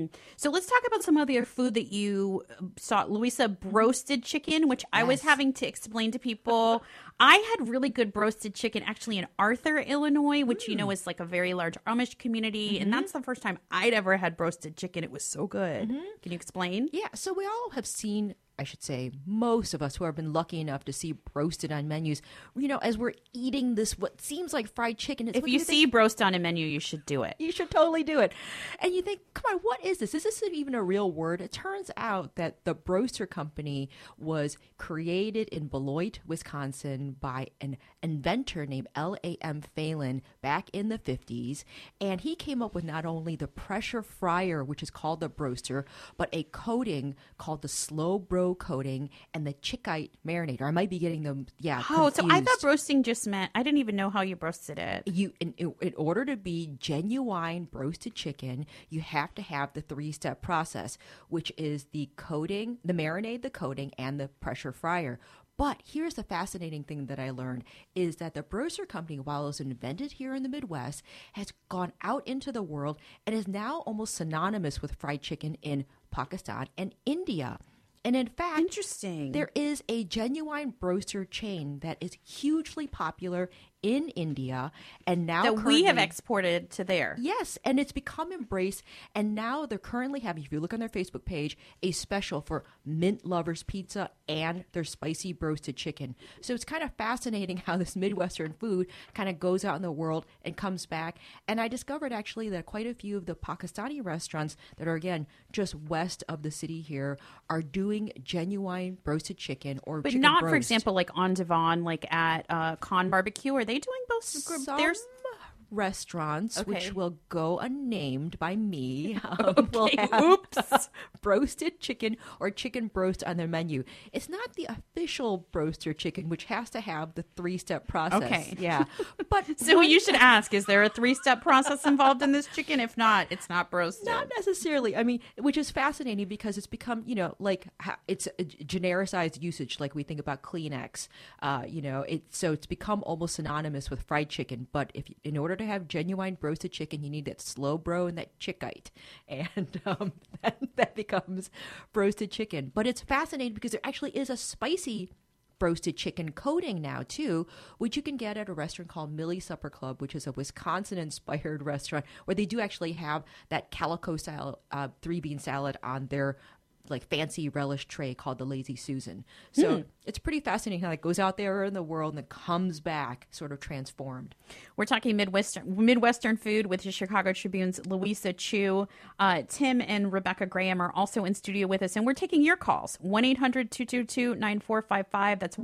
Speaker 1: So let's talk about some other food that you saw. Louisa, broasted chicken, which I was having to explain to people. I had really good broasted chicken actually in Arthur, Illinois, which is like a very large Amish community. And that's the first time I'd ever had broasted chicken. It was so good. Can you explain?
Speaker 2: Yeah, so we all have seen, I should say, most of us who have been lucky enough to see broasted on menus, as we're eating this, what seems like fried chicken.
Speaker 1: If you see broast on a menu, you should do it.
Speaker 2: You should totally do it. And you think, come on, what is this? Is this even a real word? It turns out that the Broaster Company was created in Beloit, Wisconsin by an inventor named L.A.M. Phelan back in the 50s. And he came up with not only the pressure fryer, which is called the Broaster, but a coating called the slow bro coating and the chickite marinator. I might be getting them, confused.
Speaker 1: So I thought roasting just meant, I didn't even know how you roasted it.
Speaker 2: In order to be genuine roasted chicken, you have to have the 3-step process, which is the coating, the marinade, the coating, and the pressure fryer. But here's the fascinating thing that I learned is that the Broaster Company, while it was invented here in the Midwest, has gone out into the world and is now almost synonymous with fried chicken in Pakistan and India. And in fact,
Speaker 1: interesting,
Speaker 2: there is a genuine Broaster chain that is hugely popular in India, and now
Speaker 1: that we have exported to there.
Speaker 2: Yes, and it's become embraced, and now they're currently having, if you look on their Facebook page, a special for mint lovers pizza and their spicy broasted chicken. So it's kind of fascinating how this Midwestern food kind of goes out in the world and comes back. And I discovered actually that quite a few of the Pakistani restaurants that are, again, just west of the city here are doing genuine broasted chicken or
Speaker 1: but
Speaker 2: chicken
Speaker 1: not,
Speaker 2: broast.
Speaker 1: For example, like on Devon, like at Con Barbecue. Are they doing both?
Speaker 2: Some restaurants, which will go unnamed by me, will
Speaker 1: Okay,
Speaker 2: have
Speaker 1: oops.
Speaker 2: broasted chicken or chicken broast on their menu. It's not the official broaster chicken, which has to have the 3-step process.
Speaker 1: Okay.
Speaker 2: Yeah. But
Speaker 1: So you should ask, is there a 3-step process involved in this chicken? If not, it's not broasted.
Speaker 2: Not necessarily. I mean, which is fascinating because it's become, like it's a genericized usage, like we think about Kleenex. So it's become almost synonymous with fried chicken. But in order to have genuine roasted chicken, you need that slow bro and that chickite, and that becomes roasted chicken. But it's fascinating because there actually is a spicy roasted chicken coating now too, which you can get at a restaurant called Millie's Supper Club, which is a Wisconsin-inspired restaurant where they do actually have that calico-style 3-bean salad on their fancy relish tray called the Lazy Susan. So it's pretty fascinating how it goes out there in the world and it comes back sort of transformed.
Speaker 1: We're talking Midwestern food with the Chicago Tribune's Louisa Chu. Tim and Rebecca Graham are also in studio with us, and we're taking your calls. 1-800-222-9455. That's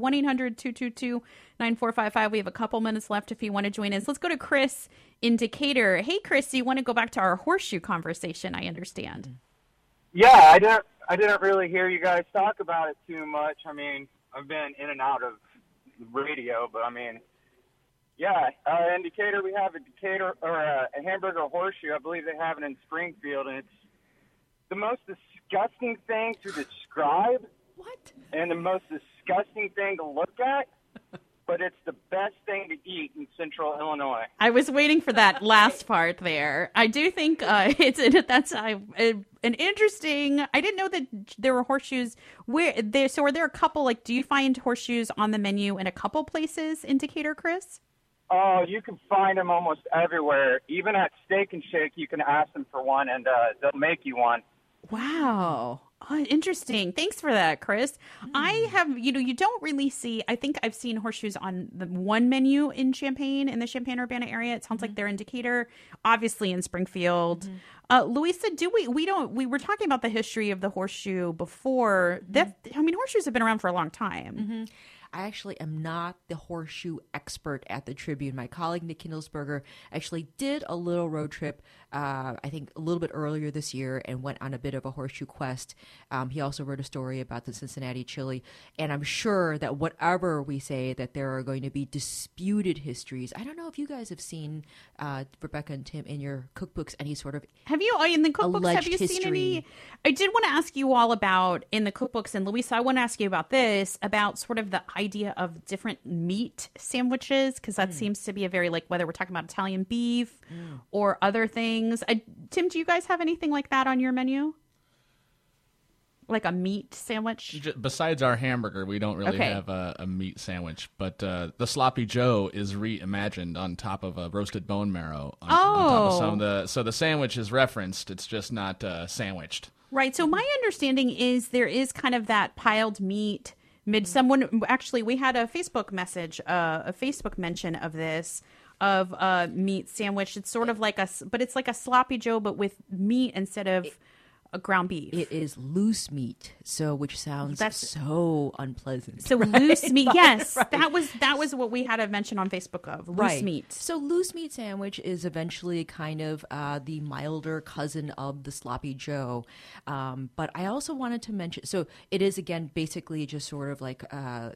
Speaker 1: 1-800-222-9455. We have a couple minutes left if you want to join us. Let's go to Chris in Decatur. Hey, Chris, you want to go back to our horseshoe conversation, I understand.
Speaker 11: Yeah, I didn't really hear you guys talk about it too much. I mean, I've been in and out of radio, but I mean, yeah, in Decatur we have a hamburger horseshoe. I believe they have it in Springfield, and it's the most disgusting thing to describe.
Speaker 2: What?
Speaker 11: And the most disgusting thing to look at. But it's the best thing to eat in Central Illinois.
Speaker 1: I was waiting for that last part there. I do think that's an interesting. I didn't know that there were horseshoes. So are there a couple? Do you find horseshoes on the menu in a couple places in Decatur, Chris?
Speaker 11: Oh, you can find them almost everywhere. Even at Steak and Shake, you can ask them for one, and they'll make you one.
Speaker 1: Wow. Oh, interesting. Thanks for that, Chris. I have, you don't really see, I think I've seen horseshoes on the one menu in Champaign, in the Champaign-Urbana area. It sounds like they're in Decatur, obviously in Springfield. Louisa, we were talking about the history of the horseshoe before. Horseshoes have been around for a long time.
Speaker 2: I actually am not the horseshoe expert at the Tribune. My colleague Nick Kindlesberger actually did a little road trip, I think a little bit earlier this year, and went on a bit of a horseshoe quest. He also wrote a story about the Cincinnati chili, and I'm sure that whatever we say, that there are going to be disputed histories. I don't know if you guys have seen, Rebecca and Tim, in your cookbooks, any sort of
Speaker 1: Have you, in the cookbooks, have you
Speaker 2: history.
Speaker 1: seen any? I did want to ask you all about, in the cookbooks, and Louisa, I want to ask you about this, about sort of the idea of different meat sandwiches, because that seems to be a very, like, whether we're talking about Italian beef or other things. Tim, do you guys have anything like that on your menu? Like a meat sandwich?
Speaker 7: Besides our hamburger, we don't really have a meat sandwich. But the Sloppy Joe is reimagined on top of a roasted bone marrow. On top of some of the, so the sandwich is referenced. It's just not sandwiched.
Speaker 1: Right. So my understanding is there is kind of that piled meat. Actually, we had a Facebook message, a Facebook mention of this, of a meat sandwich. It's sort of like but it's like a Sloppy Joe, but with meat instead of a ground beef.
Speaker 2: It is loose meat, which sounds so unpleasant.
Speaker 1: So loose meat, yes, right. That was what we had a mention on Facebook of loose meat.
Speaker 2: So loose meat sandwich is eventually kind of the milder cousin of the Sloppy Joe. But I also wanted to mention, so it is again basically just sort of like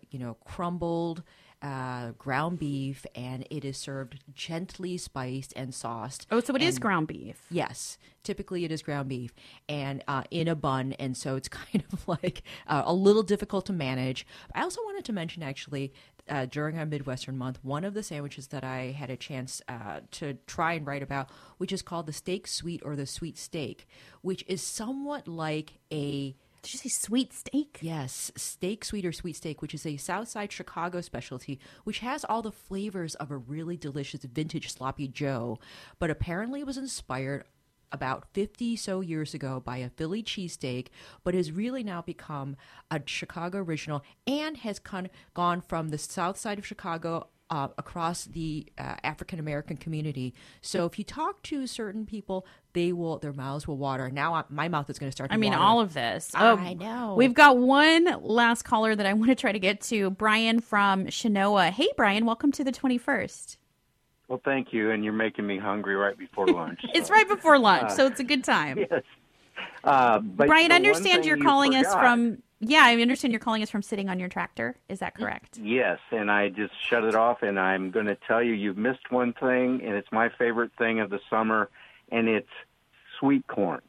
Speaker 2: crumbled ground beef, and it is served gently spiced and sauced.
Speaker 1: Oh, so it is ground beef.
Speaker 2: Yes, typically it is ground beef, and in a bun, and so it's kind of like a little difficult to manage. I also wanted to mention, actually, during our Midwestern month, one of the sandwiches that I had a chance to try and write about, which is called the steak sweet, or the sweet steak, which is somewhat like a...
Speaker 1: Did you say sweet steak?
Speaker 2: Yes, steak sweet or sweet steak, which is a Southside Chicago specialty, which has all the flavors of a really delicious vintage Sloppy Joe, but apparently it was inspired about 50 so years ago by a Philly cheesesteak, but has really now become a Chicago original and has gone from the south side of Chicago across the African American community. So if you talk to certain people, their mouths will water. Now my mouth is going to start to water.
Speaker 1: All of this.
Speaker 2: I know.
Speaker 1: We've got one last caller that I want to try to get to, Brian from Chenoa. Hey, Brian, welcome to the 21st.
Speaker 12: Well, thank you, and you're making me hungry right before lunch.
Speaker 1: It's right before lunch, so it's a good time.
Speaker 12: Yes.
Speaker 1: Brian, I understand you're calling us from... Yeah, I understand you're calling us from sitting on your tractor. Is that correct?
Speaker 12: Yes, and I just shut it off, and I'm going to tell you, you've missed one thing, and it's my favorite thing of the summer, and it's sweet corn.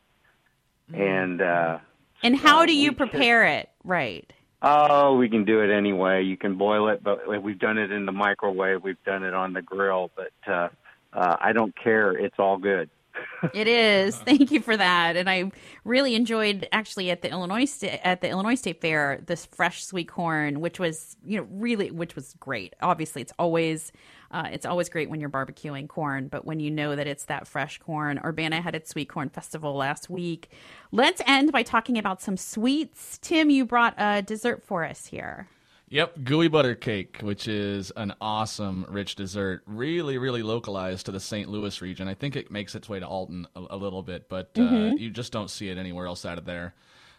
Speaker 12: And
Speaker 1: how do you prepare it? Right.
Speaker 12: Oh, we can do it anyway. You can boil it, but we've done it in the microwave. We've done it on the grill, but I don't care. It's all good.
Speaker 1: It is. Thank you for that. And I really enjoyed, actually, at the Illinois State Fair, this fresh sweet corn, which was which was great. Obviously, it's always great when you're barbecuing corn, but when you know that it's that fresh corn. Urbana had its Sweet Corn Festival last week. Let's end by talking about some sweets. Tim, you brought a dessert for us here.
Speaker 7: Yep, gooey butter cake, which is an awesome, rich dessert, really, really localized to the St. Louis region. I think it makes its way to Alton a little bit, but you just don't see it anywhere else out of there.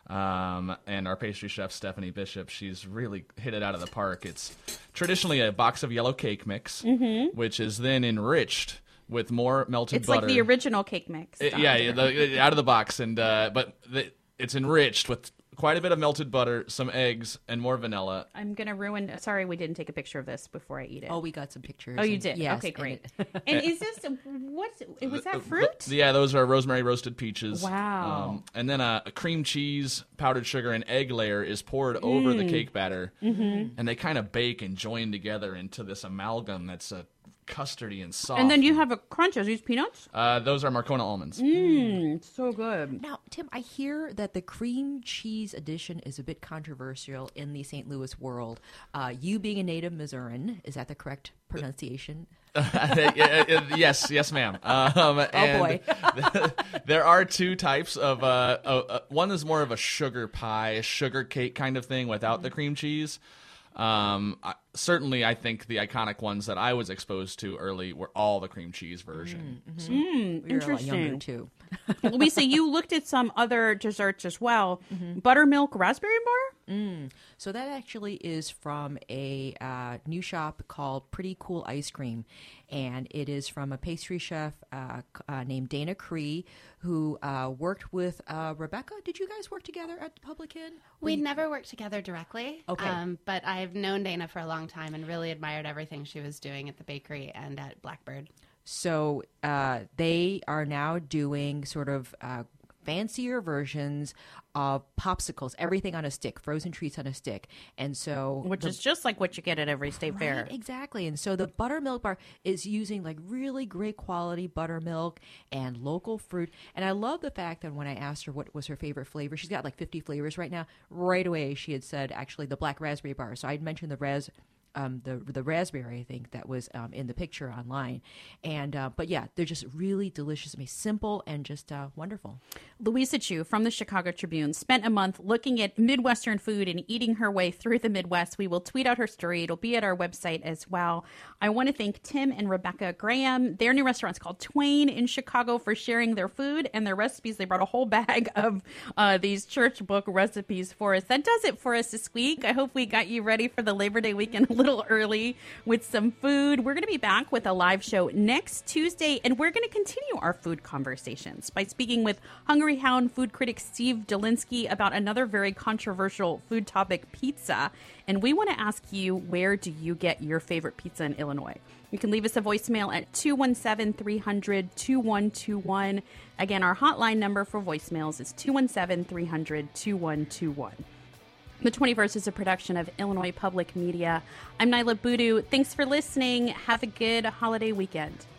Speaker 7: And our pastry chef, Stephanie Bishop, she's really hit it out of the park. It's traditionally a box of yellow cake mix, which is then enriched with more melted butter.
Speaker 1: It's like the original cake mix.
Speaker 7: Out of the box, and it's enriched with quite a bit of melted butter, some eggs, and more vanilla.
Speaker 1: I'm going to ruin... Sorry, we didn't take a picture of this before I eat it.
Speaker 2: Oh, we got some pictures.
Speaker 1: Oh, you did?
Speaker 2: Yes.
Speaker 1: Okay, great. And is this... Was that fruit?
Speaker 7: Yeah, those are rosemary roasted peaches.
Speaker 1: Wow.
Speaker 7: And then a cream cheese, powdered sugar, and egg layer is poured over the cake batter. And they kind of bake and join together into this amalgam that's custardy and soft.
Speaker 1: And then you have a crunch. Are these peanuts?
Speaker 7: Those are Marcona almonds.
Speaker 1: So good.
Speaker 2: Now, Tim, I hear that the cream cheese edition is a bit controversial in the St. Louis world. You being a native Missourian, is that the correct pronunciation?
Speaker 7: Yes, ma'am.
Speaker 2: Boy.
Speaker 7: There are two types of one is more of a sugar pie, sugar cake kind of thing without the cream cheese. Certainly, I think the iconic ones that I was exposed to early were all the cream cheese version.
Speaker 2: We were a lot younger,
Speaker 1: Interesting.
Speaker 2: too.
Speaker 1: Louisa, you looked at some other desserts as well. Buttermilk raspberry bar?
Speaker 2: So that actually is from a new shop called Pretty Cool Ice Cream, and it is from a pastry chef named Dana Cree, who worked with Rebecca. Did you guys work together at the Public Inn?
Speaker 8: We never worked together directly,
Speaker 2: Okay.
Speaker 8: But I've known Dana for a long time and really admired everything she was doing at the bakery and at Blackbird.
Speaker 2: So they are now doing sort of fancier versions of popsicles, everything on a stick, frozen treats on a stick. And so
Speaker 1: Which is just like what you get at every state fair.
Speaker 2: Exactly. And so the buttermilk bar is using like really great quality buttermilk and local fruit. And I love the fact that when I asked her what was her favorite flavor, she's got like 50 flavors right now. Right away, she had said actually the black raspberry bar. So I'd mentioned the raspberry, I think, that was in the picture online. And but yeah, they're just really delicious. I mean, simple and just wonderful.
Speaker 1: Louisa Chu from the Chicago Tribune spent a month looking at Midwestern food and eating her way through the Midwest. We will tweet out her story. It'll be at our website as well. I want to thank Tim and Rebecca Graham. Their new restaurant's called Twain in Chicago for sharing their food and their recipes. They brought a whole bag of these church book recipes for us. That does it for us this week. I hope we got you ready for the Labor Day weekend a little early with some food. We're going to be back with a live show next Tuesday, and we're going to continue our food conversations by speaking with Hungry Hound food critic Steve Dolinsky about another very controversial food topic, pizza. And we want to ask you, where do you get your favorite pizza in Illinois? You can leave us a voicemail at 217-300-2121. Again, our hotline number for voicemails is 217-300-2121. The 21st is a production of Illinois Public Media. I'm Nyla Boodoo. Thanks for listening. Have a good holiday weekend.